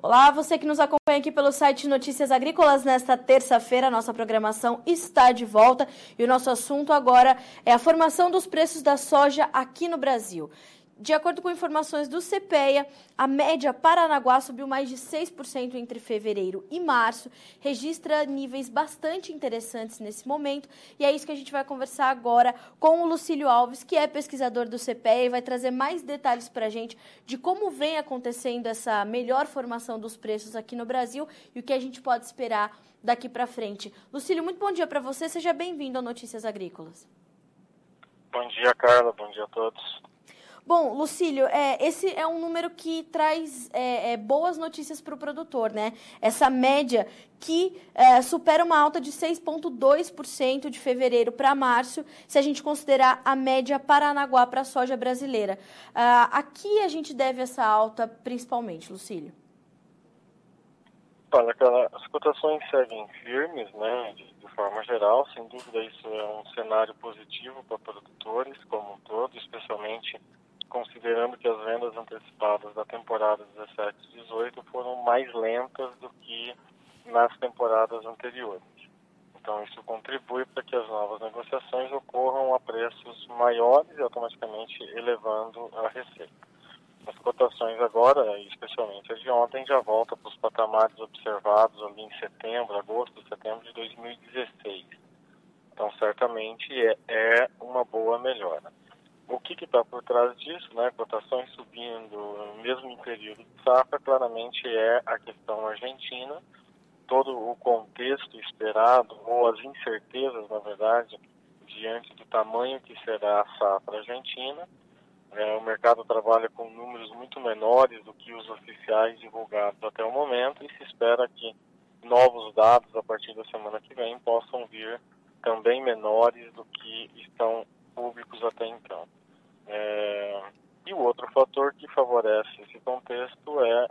Olá, você que nos acompanha aqui pelo site Notícias Agrícolas. Nesta terça-feira, nossa programação está de volta e o nosso assunto agora é a formação dos preços da soja aqui no Brasil. De acordo com informações do CPEA, a média Paranaguá subiu mais de 6% entre fevereiro e março, registra níveis bastante interessantes nesse momento, e é isso que a gente vai conversar agora com o Lucílio Alves, que é pesquisador do CPEA e vai trazer mais detalhes para a gente de como vem acontecendo essa melhor formação dos preços aqui no Brasil e o que a gente pode esperar daqui para frente. Lucílio, muito bom dia para você, seja bem-vindo ao Notícias Agrícolas. Bom dia, Carla, bom dia a todos. Bom, Lucílio, esse é um número que traz boas notícias para o produtor, né? Essa média que supera uma alta de 6,2% de fevereiro para março, se a gente considerar a média Paranaguá para a soja brasileira. A que a gente deve essa alta principalmente, Lucílio? Olha, Carla, as cotações seguem firmes, né, de forma geral. Sem dúvida, isso é um cenário positivo para produtores como um todo, especialmente considerando que as vendas antecipadas da temporada 17 e 18 foram mais lentas do que nas temporadas anteriores. Então, isso contribui para que as novas negociações ocorram a preços maiores e automaticamente elevando a receita. As cotações agora, especialmente as de ontem, já voltam para os patamares observados ali em agosto, setembro de 2016. Então, certamente é uma boa melhora. O que está por trás disso, né? Cotações subindo mesmo em período de safra, claramente é a questão argentina, todo o contexto esperado, ou as incertezas, na verdade, diante do tamanho que será a safra argentina. O mercado trabalha com números muito menores do que os oficiais divulgados até o momento e se espera que novos dados a partir da semana que vem possam vir também menores do que estão públicos até então. E o outro fator que favorece esse contexto é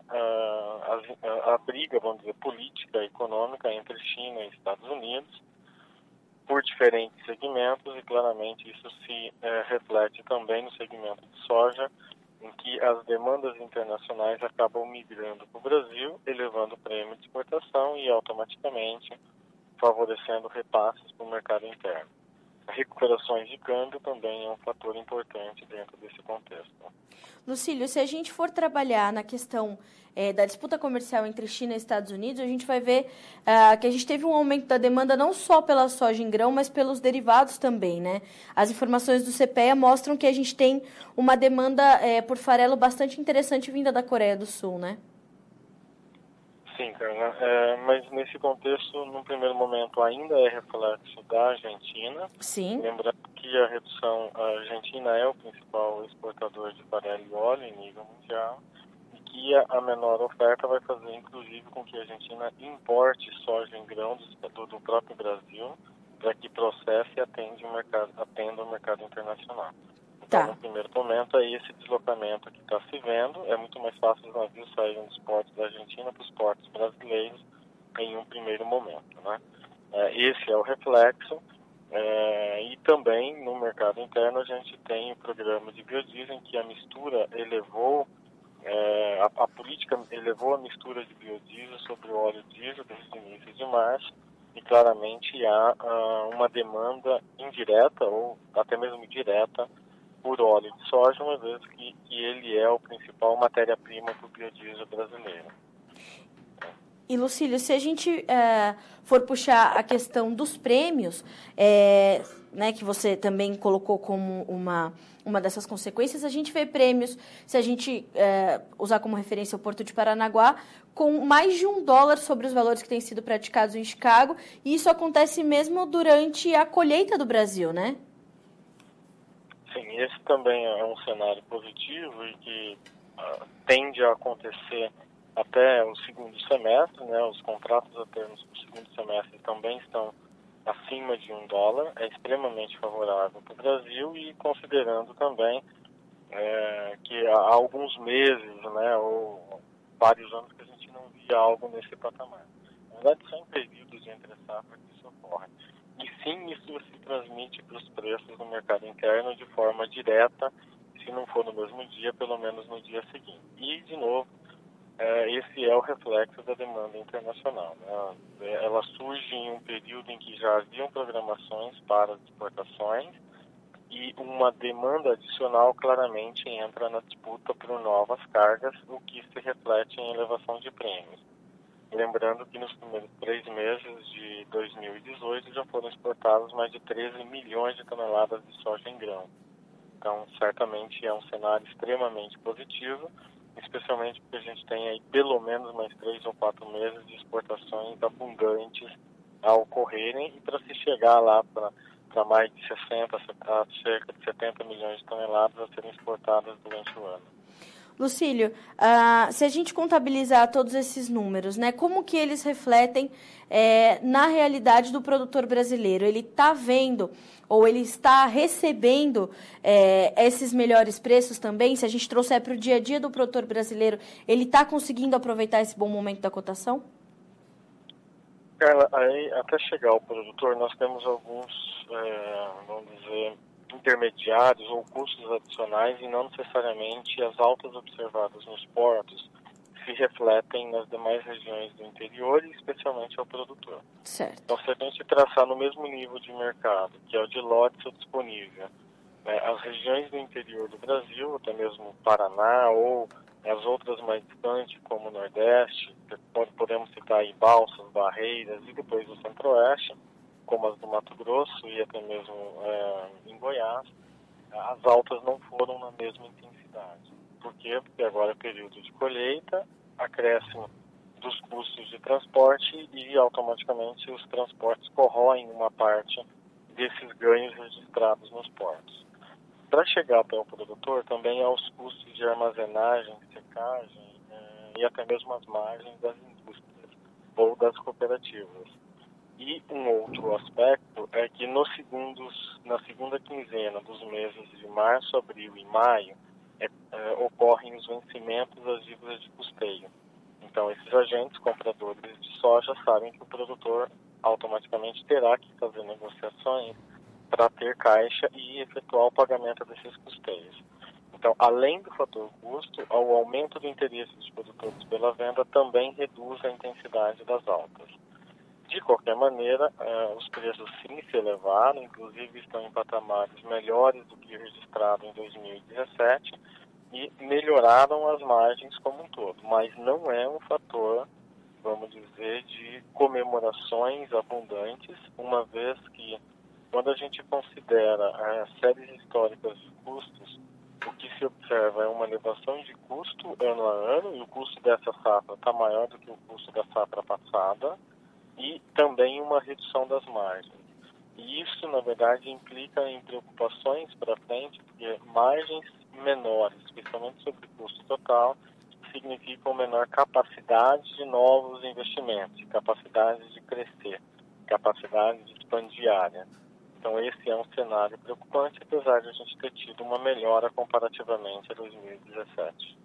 a briga, vamos dizer, política e econômica entre China e Estados Unidos por diferentes segmentos, e claramente isso se reflete também no segmento de soja, em que as demandas internacionais acabam migrando para o Brasil, elevando o prêmio de exportação e automaticamente favorecendo repasses para o mercado interno. Recuperações de câmbio também é um fator importante dentro desse contexto. Lucílio, se a gente for trabalhar na questão da disputa comercial entre China e Estados Unidos, a gente vai ver que a gente teve um aumento da demanda não só pela soja em grão, mas pelos derivados também, né? As informações do CPEA mostram que a gente tem uma demanda por farelo bastante interessante vinda da Coreia do Sul, né? Sim, Carla, mas nesse contexto, num primeiro momento, ainda é reflexo da Argentina. Sim. Lembrando que a Argentina é o principal exportador de farelo e óleo em nível mundial e que a menor oferta vai fazer, inclusive, com que a Argentina importe soja em grão do próprio Brasil para que processe e atenda o mercado internacional. Então, no primeiro momento, é esse deslocamento que está se vendo. É muito mais fácil os navios saírem dos portos da Argentina para os portos brasileiros em um primeiro momento, né? Esse é o reflexo. E também, no mercado interno, a gente tem o programa de biodiesel, em que a mistura elevou, a política elevou a mistura de biodiesel sobre o óleo diesel desde o início de março, e claramente há uma demanda indireta ou até mesmo direta por óleo de soja, uma vez que ele é o principal matéria-prima para o biodiesel brasileiro. E, Lucílio, se a gente for puxar a questão dos prêmios, né, que você também colocou como uma dessas consequências, a gente vê prêmios, se a gente usar como referência o Porto de Paranaguá, com mais de $1 sobre os valores que têm sido praticados em Chicago, e isso acontece mesmo durante a colheita do Brasil, né? Sim, esse também é um cenário positivo e que tende a acontecer até o segundo semestre, né? Os contratos a termos para o segundo semestre também estão acima de $1, é extremamente favorável para o Brasil, e considerando também que há alguns meses, né, ou vários anos que a gente não via algo nesse patamar. Na verdade, são períodos de entre-safra que isso ocorre. E sim, isso se transmite para os preços no mercado interno de forma direta, se não for no mesmo dia, pelo menos no dia seguinte. E, de novo, esse é o reflexo da demanda internacional, né? Ela surge em um período em que já haviam programações para as exportações e uma demanda adicional claramente entra na disputa por novas cargas, o que se reflete em elevação de prêmios. Lembrando que nos primeiros 3 meses de 2018 já foram exportados mais de 13 milhões de toneladas de soja em grão. Então, certamente é um cenário extremamente positivo, especialmente porque a gente tem aí pelo menos mais 3 ou 4 meses de exportações abundantes a ocorrerem e para se chegar lá para mais de 60 a cerca de 70 milhões de toneladas a serem exportadas durante o ano. Lucílio, se a gente contabilizar todos esses números, né, como que eles refletem na realidade do produtor brasileiro? Ele está vendo ou ele está recebendo esses melhores preços também? Se a gente trouxer para o dia a dia do produtor brasileiro, ele está conseguindo aproveitar esse bom momento da cotação? Carla, aí até chegar ao produtor, nós temos alguns, vamos dizer, intermediários ou custos adicionais e não necessariamente as altas observadas nos portos se refletem nas demais regiões do interior e especialmente ao produtor. Certo. Então, se a gente traçar no mesmo nível de mercado, que é o de lotes disponível, né, as regiões do interior do Brasil, até mesmo o Paraná ou as outras mais distantes, como o Nordeste, podemos citar aí Balsas, Barreiras e depois o Centro-Oeste, como as do Mato Grosso e até mesmo em Goiás, as altas não foram na mesma intensidade. Por quê? Porque agora é período de colheita, acréscimo dos custos de transporte e automaticamente os transportes corroem uma parte desses ganhos registrados nos portos. Para chegar até o produtor, também há os custos de armazenagem, secagem e até mesmo as margens das indústrias ou das cooperativas. E um outro aspecto é que na segunda quinzena dos meses de março, abril e maio, ocorrem os vencimentos das dívidas de custeio. Então, esses agentes compradores de soja sabem que o produtor automaticamente terá que fazer negociações para ter caixa e efetuar o pagamento desses custeios. Então, além do fator custo, o aumento do interesse dos produtores pela venda também reduz a intensidade das altas. De qualquer maneira, os preços sim se elevaram, inclusive estão em patamares melhores do que registrado em 2017 e melhoraram as margens como um todo, mas não é um fator, vamos dizer, de comemorações abundantes, uma vez que quando a gente considera séries históricas de custos, o que se observa é uma elevação de custo ano a ano, e o custo dessa safra está maior do que o custo da safra passada, e também uma redução das margens. E isso, na verdade, implica em preocupações para frente, porque margens menores, especialmente sobre o custo total, significam menor capacidade de novos investimentos, capacidade de crescer, capacidade de expandir área. Então, esse é um cenário preocupante, apesar de a gente ter tido uma melhora comparativamente a 2017.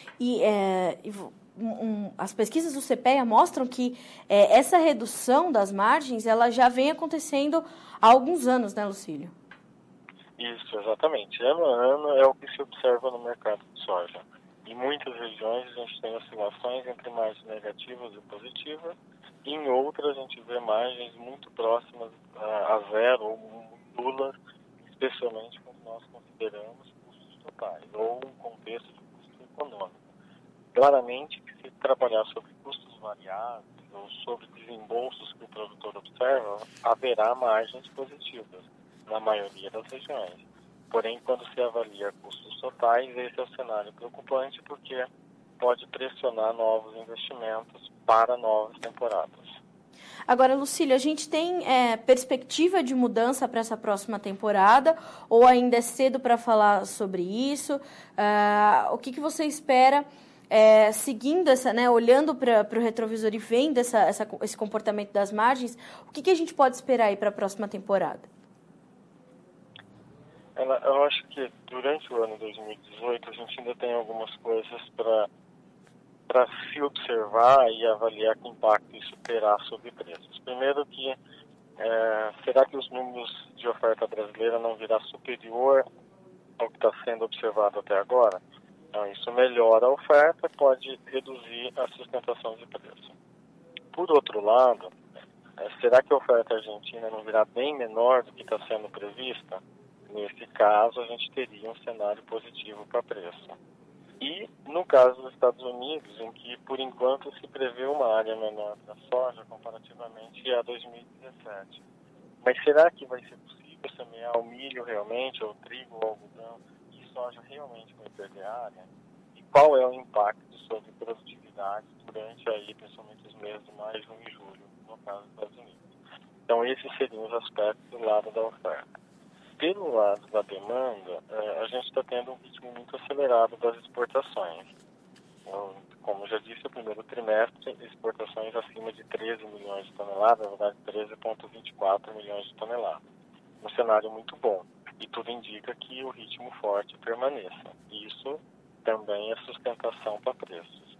As pesquisas do CPEA mostram que essa redução das margens ela já vem acontecendo há alguns anos, né, Lucílio? Isso, exatamente. Ano a ano é o que se observa no mercado de soja. Em muitas regiões a gente tem oscilações entre margens negativas e positivas, e em outras a gente vê margens muito próximas a zero ou nulas, especialmente quando nós consideramos custos totais ou um contexto de custo econômico. Claramente que se trabalhar sobre custos variáveis ou sobre desembolsos que o produtor observa, haverá margens positivas na maioria das regiões. Porém, quando se avalia custos totais, esse é o cenário preocupante porque pode pressionar novos investimentos para novas temporadas. Agora, Lucílio, a gente tem perspectiva de mudança para essa próxima temporada ou ainda é cedo para falar sobre isso? O que você espera seguindo essa, né, olhando para o retrovisor e vendo esse comportamento das margens, o que a gente pode esperar aí para a próxima temporada? Eu acho que durante o ano 2018 a gente ainda tem algumas coisas para se observar e avaliar que impacto isso terá sobre preços. Primeiro que será que os números de oferta brasileira não virá superior ao que está sendo observado até agora? Então, isso melhora a oferta, pode reduzir a sustentação de preço. Por outro lado, será que a oferta argentina não virá bem menor do que está sendo prevista? Nesse caso, a gente teria um cenário positivo para preço. E no caso dos Estados Unidos, em que por enquanto se prevê uma área menor da soja comparativamente a 2017. Mas será que vai ser possível semear o milho realmente, ou o trigo, ou o algodão, e soja realmente vai perder área? E qual é o impacto sobre produtividade durante aí, principalmente os meses de maio, junho e julho, no caso dos Estados Unidos? Então esses seriam os aspectos do lado da oferta. Pelo lado da demanda, a gente está tendo um ritmo muito acelerado das exportações. Então, como já disse, o primeiro trimestre, exportações acima de 13 milhões de toneladas, na verdade 13,24 milhões de toneladas. Um cenário muito bom. E tudo indica que o ritmo forte permaneça. Isso também é sustentação para preços.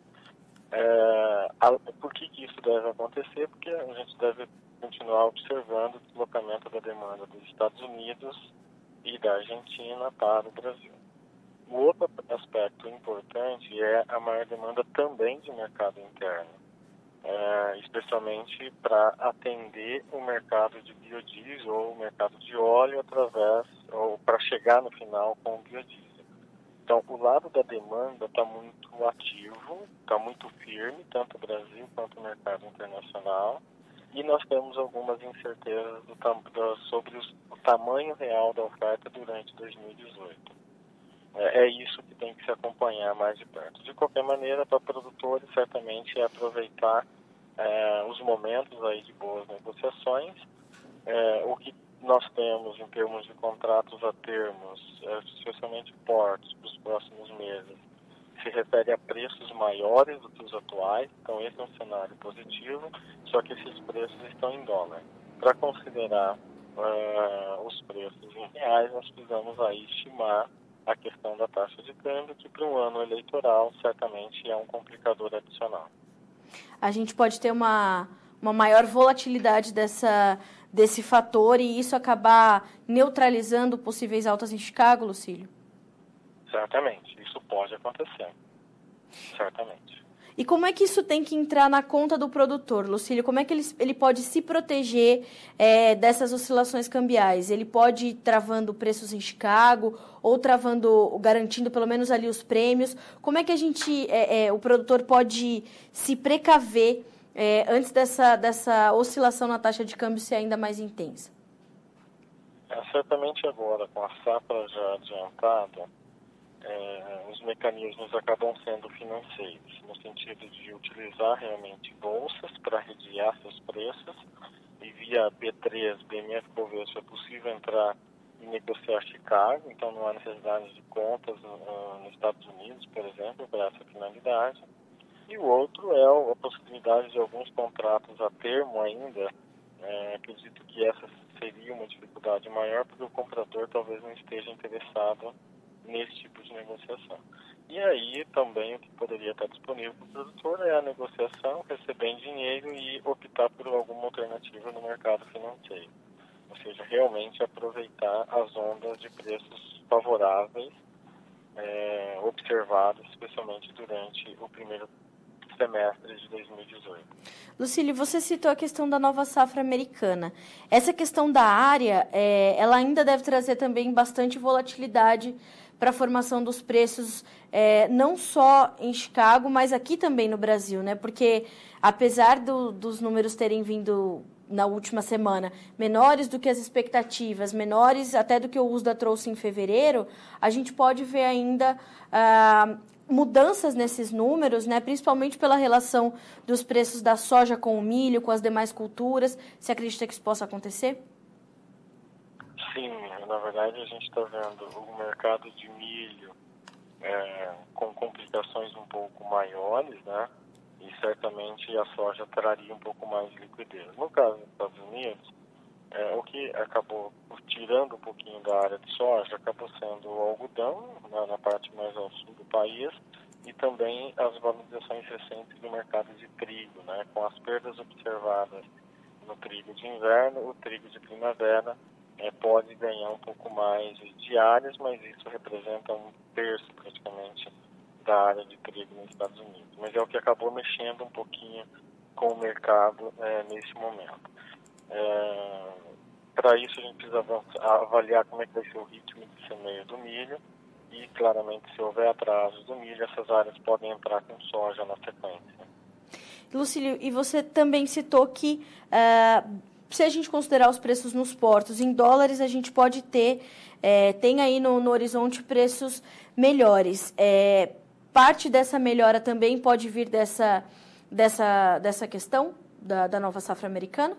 Por que isso deve acontecer? Porque a gente deve continuar observando o deslocamento da demanda dos Estados Unidos e da Argentina para o Brasil. O outro aspecto importante é a maior demanda também de mercado interno, especialmente para atender o mercado de biodiesel ou o mercado de óleo ou para chegar no final com o biodiesel. Então, o lado da demanda está muito ativo, está muito firme, tanto o Brasil quanto o mercado internacional, e nós temos algumas incertezas sobre o tamanho real da oferta durante 2018. É isso que tem que se acompanhar mais de perto. De qualquer maneira, para produtores, certamente é aproveitar os momentos aí de boas negociações. O que nós temos em termos de contratos a termos, especialmente portos, para os próximos meses, se refere a preços maiores do que os atuais. Então, esse é um cenário positivo, só que esses preços estão em dólar. Para considerar os preços em reais, nós precisamos aí estimar a questão da taxa de câmbio, que para um ano eleitoral certamente é um complicador adicional. A gente pode ter uma maior volatilidade desse fator e isso acabar neutralizando possíveis altas em Chicago, Lucílio? Certamente, isso pode acontecer. Certamente. E como é que isso tem que entrar na conta do produtor, Lucílio? Como é que ele pode se proteger dessas oscilações cambiais? Ele pode ir travando preços em Chicago ou garantindo pelo menos ali os prêmios? Como é que o produtor pode se precaver antes dessa oscilação na taxa de câmbio ser ainda mais intensa? Certamente agora, com a safra já adiantada, os mecanismos acabam sendo financeiros, no sentido de utilizar realmente bolsas para rediar seus preços, e via B3, BMF Bovespa é possível entrar e negociar Chicago, então não há necessidade de contas nos Estados Unidos, por exemplo, para essa finalidade. E o outro é a possibilidade de alguns contratos a termo ainda. Acredito que essa seria uma dificuldade maior, porque o comprador talvez não esteja interessado nesse tipo de negociação. E aí também o que poderia estar disponível para o produtor é a negociação, receber em dinheiro e optar por alguma alternativa no mercado financeiro. Ou seja, realmente aproveitar as ondas de preços favoráveis observadas, especialmente durante o primeiro semestre de 2018. Lucílio, você citou a questão da nova safra americana. Essa questão da área, ela ainda deve trazer também bastante volatilidade para a formação dos preços, não só em Chicago, mas aqui também no Brasil, né? Porque apesar dos números terem vindo na última semana menores do que as expectativas, menores até do que o USDA trouxe em fevereiro, a gente pode ver ainda mudanças nesses números, né? Principalmente pela relação dos preços da soja com o milho, com as demais culturas. Você acredita que isso possa acontecer? Sim, na verdade a gente está vendo o mercado de milho com complicações um pouco maiores, né? E certamente a soja traria um pouco mais de liquidez. No caso dos Estados Unidos, o que acabou tirando um pouquinho da área de soja acabou sendo o algodão, né, na parte mais ao sul do país, e também as valorizações recentes do mercado de trigo, né? Com as perdas observadas no trigo de inverno, o trigo de primavera pode ganhar um pouco mais de áreas, mas isso representa um terço praticamente da área de trigo nos Estados Unidos, mas é o que acabou mexendo um pouquinho com o mercado nesse momento. Para isso a gente precisa avaliar como é que vai ser o ritmo de semeio do milho e, claramente, se houver atrasos do milho, essas áreas podem entrar com soja na sequência. Lucílio, e você também citou que se a gente considerar os preços nos portos em dólares, a gente pode tem aí no horizonte preços melhores. Parte dessa melhora também pode vir dessa questão da nova safra americana?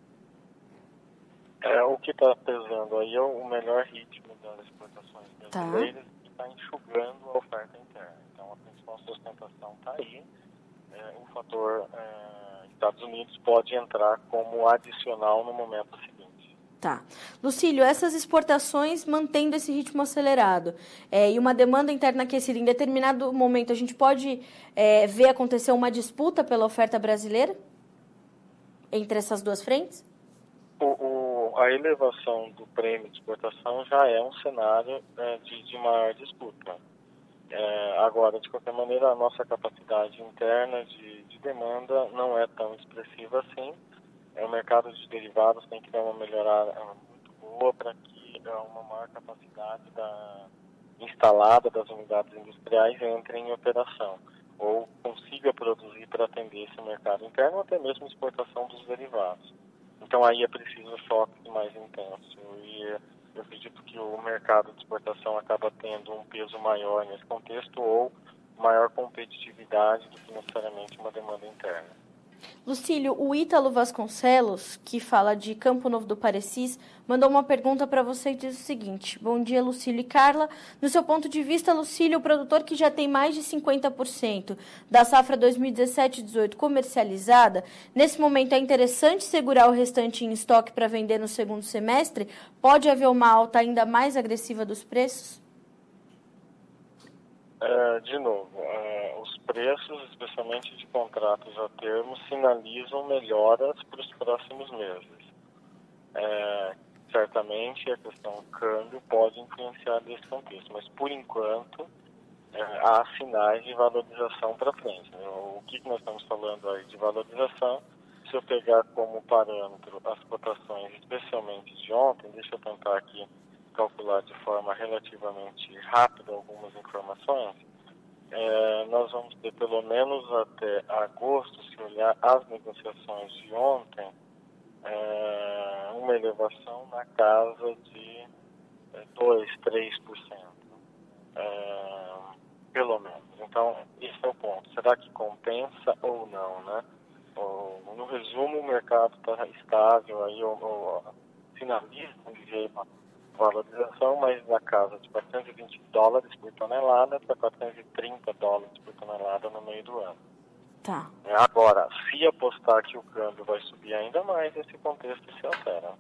O que está pesando aí é o melhor ritmo das exportações brasileiras, que está enxugando a oferta interna. Então, a principal sustentação está aí. O fator Estados Unidos pode entrar como adicional no momento seguinte. Tá. Lucílio, essas exportações mantendo esse ritmo acelerado e uma demanda interna aquecida, em determinado momento a gente pode ver acontecer uma disputa pela oferta brasileira entre essas duas frentes? A elevação do prêmio de exportação já é um cenário de maior disputa. Agora, de qualquer maneira, a nossa capacidade interna de demanda não é tão expressiva assim. O mercado de derivados tem que dar uma melhorada muito boa para que uma maior capacidade instalada das unidades industriais entre em operação ou consiga produzir para atender esse mercado interno ou até mesmo exportação dos derivados. Então aí é preciso choque mais intenso e eu acredito que o mercado de exportação acaba tendo um peso maior nesse contexto ou maior competitividade do que necessariamente uma demanda interna. Lucílio, o Ítalo Vasconcelos, que fala de Campo Novo do Parecis, mandou uma pergunta para você e diz o seguinte: bom dia, Lucílio e Carla. No seu ponto de vista, Lucílio, o produtor que já tem mais de 50% da safra 2017-18 comercializada, nesse momento é interessante segurar o restante em estoque para vender no segundo semestre? Pode haver uma alta ainda mais agressiva dos preços? De novo, os preços, especialmente de contratos a termo, sinalizam melhoras para os próximos meses. Certamente a questão do câmbio pode influenciar nesse contexto, mas por enquanto há sinais de valorização para frente. O que nós estamos falando aí de valorização? Se eu pegar como parâmetro as cotações, especialmente de ontem, deixa eu tentar aqui calcular de forma relativamente rápida algumas informações, nós vamos ter pelo menos até agosto, se olhar as negociações de ontem, uma elevação na casa de 2-3%, pelo menos. Então, esse é o ponto. Será que compensa ou não, né? No resumo, o mercado está estável, aí finaliza um ligeiro valorização, mas na casa de $420 por tonelada para $430 por tonelada no meio do ano. Tá. Agora, se apostar que o câmbio vai subir ainda mais, esse contexto se altera.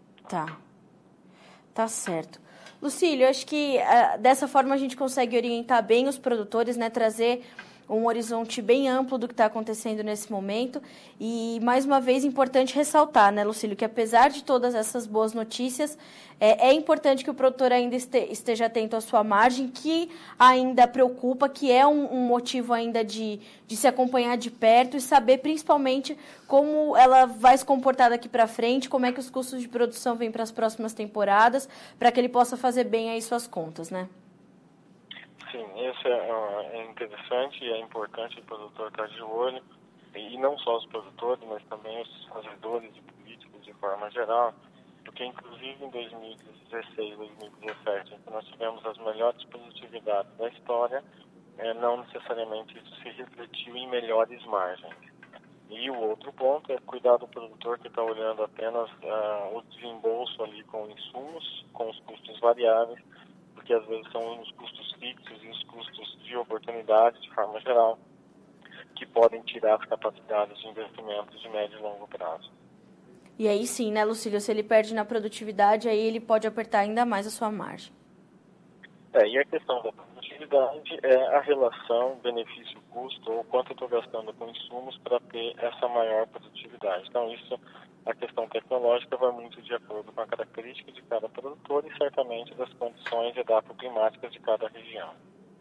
Tá certo. Lucílio, acho que dessa forma a gente consegue orientar bem os produtores, né, trazer um horizonte bem amplo do que está acontecendo nesse momento. E, mais uma vez, importante ressaltar, né, Lucílio, que apesar de todas essas boas notícias, é importante que o produtor ainda esteja atento à sua margem, que ainda preocupa, que é um motivo ainda de se acompanhar de perto e saber, principalmente, como ela vai se comportar daqui para frente, como é que os custos de produção vêm para as próximas temporadas, para que ele possa fazer bem aí suas contas, né? Sim, isso é interessante e é importante o produtor estar de olho, e não só os produtores, mas também os fazedores e políticos de forma geral, porque inclusive em 2016, 2017, em que nós tivemos as melhores produtividades da história, não necessariamente isso se refletiu em melhores margens. E o outro ponto é cuidar do produtor que está olhando apenas o desembolso ali com insumos, com os custos variáveis, porque às vezes são os custos fixos e os custos de oportunidade, de forma geral, que podem tirar as capacidades de investimentos de médio e longo prazo. E aí sim, né, Lucílio, se ele perde na produtividade, aí ele pode apertar ainda mais a sua margem. E a questão da produtividade é a relação benefício-custo, ou quanto eu estou gastando com insumos para ter essa maior produtividade. Então, a questão tecnológica vai muito de acordo com a característica de cada produtor e certamente das condições edafoclimáticas de cada região.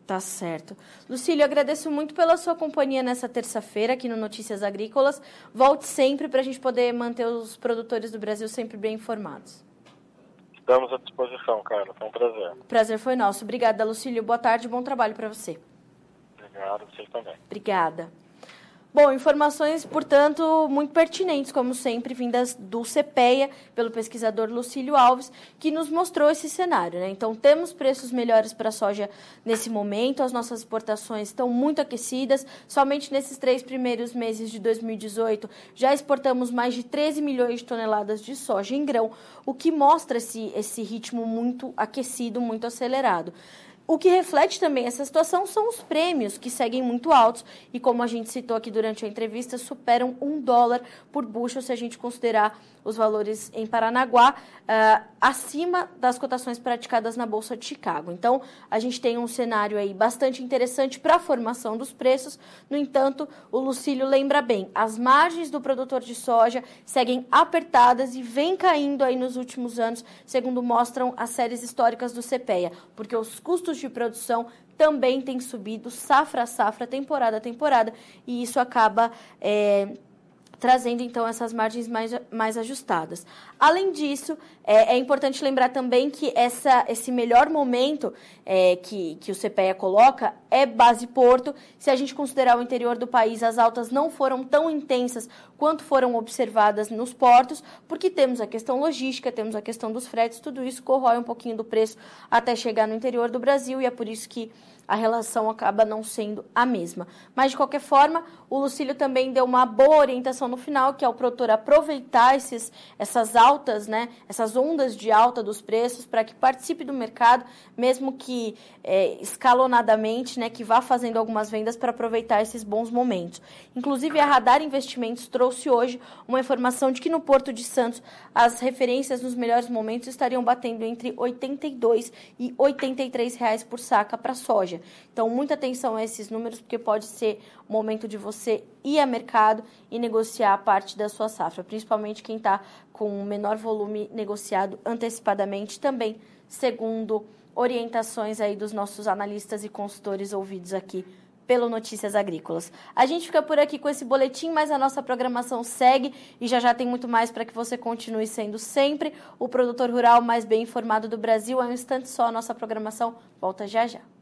Tá certo. Lucílio, agradeço muito pela sua companhia nessa terça-feira aqui no Notícias Agrícolas. Volte sempre para a gente poder manter os produtores do Brasil sempre bem informados. Estamos à disposição, Carla. Foi um prazer. O prazer foi nosso. Obrigada, Lucílio. Boa tarde, bom trabalho para você. Obrigado, vocês também. Obrigada. Bom, informações, portanto, muito pertinentes, como sempre, vindas do CPEA, pelo pesquisador Lucílio Alves, que nos mostrou esse cenário, né? Então, temos preços melhores para a soja nesse momento, as nossas exportações estão muito aquecidas, somente nesses 3 primeiros meses de 2018, já exportamos mais de 13 milhões de toneladas de soja em grão, o que mostra esse ritmo muito aquecido, muito acelerado. O que reflete também essa situação são os prêmios, que seguem muito altos e, como a gente citou aqui durante a entrevista, superam $1 por bushel, se a gente considerar os valores em Paranaguá, acima das cotações praticadas na Bolsa de Chicago. Então, a gente tem um cenário aí bastante interessante para a formação dos preços. No entanto, o Lucílio lembra bem, as margens do produtor de soja seguem apertadas e vêm caindo aí nos últimos anos, segundo mostram as séries históricas do CPEA, porque os custos de produção também têm subido safra a safra, temporada a temporada, e isso acaba trazendo, então, essas margens mais ajustadas. Além disso, é importante lembrar também que esse melhor momento que o CPEA coloca é base porto. Se a gente considerar o interior do país, as altas não foram tão intensas quanto foram observadas nos portos, porque temos a questão logística, temos a questão dos fretes, tudo isso corrói um pouquinho do preço até chegar no interior do Brasil, e é por isso que a relação acaba não sendo a mesma. Mas, de qualquer forma, o Lucílio também deu uma boa orientação no final, que é o produtor aproveitar essas altas, né, essas ondas de alta dos preços, para que participe do mercado, mesmo que escalonadamente, né, que vá fazendo algumas vendas para aproveitar esses bons momentos. Inclusive, a Radar Investimentos trouxe hoje uma informação de que no Porto de Santos as referências nos melhores momentos estariam batendo entre R$ 82 e R$ 83 por saca para soja. Então, muita atenção a esses números, porque pode ser o momento de você ir a mercado e negociar parte da sua safra, principalmente quem está com menor volume negociado antecipadamente, também segundo orientações aí dos nossos analistas e consultores ouvidos aqui pelo Notícias Agrícolas. A gente fica por aqui com esse boletim, mas a nossa programação segue e já tem muito mais para que você continue sendo sempre o produtor rural mais bem informado do Brasil. É um instante só, a nossa programação volta já já.